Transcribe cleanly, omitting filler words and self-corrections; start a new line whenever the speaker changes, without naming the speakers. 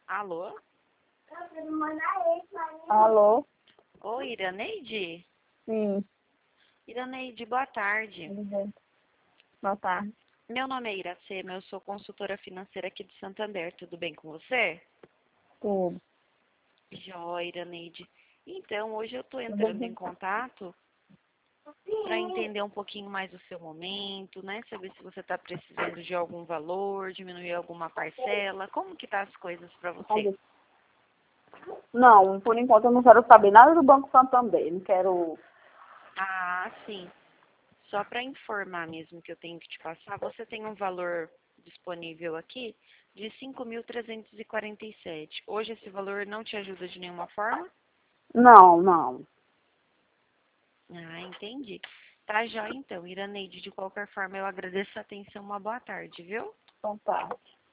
Alô?
Alô?
Oi, Iraneide?
Sim.
Iraneide, boa tarde.
Boa tarde.
Meu nome é Iracema, eu sou consultora financeira aqui de Santander. Tudo bem com você?
Tudo.
Joia, Iraneide. Então, hoje eu estou entrando em contato para entender um pouquinho mais o seu momento, né? Saber se você está precisando de algum valor, diminuir alguma parcela. Como que tá as coisas para você?
Não, por enquanto eu não quero saber nada do Banco Santander. Não quero.
Ah, sim. Só para informar mesmo que eu tenho que te passar, você tem um valor disponível aqui de 5.347. Hoje esse valor não te ajuda de nenhuma forma?
Não, não.
Ah, entendi. Tá já então, Iraneide, de qualquer forma eu agradeço a atenção, uma boa tarde, viu?
Então tá.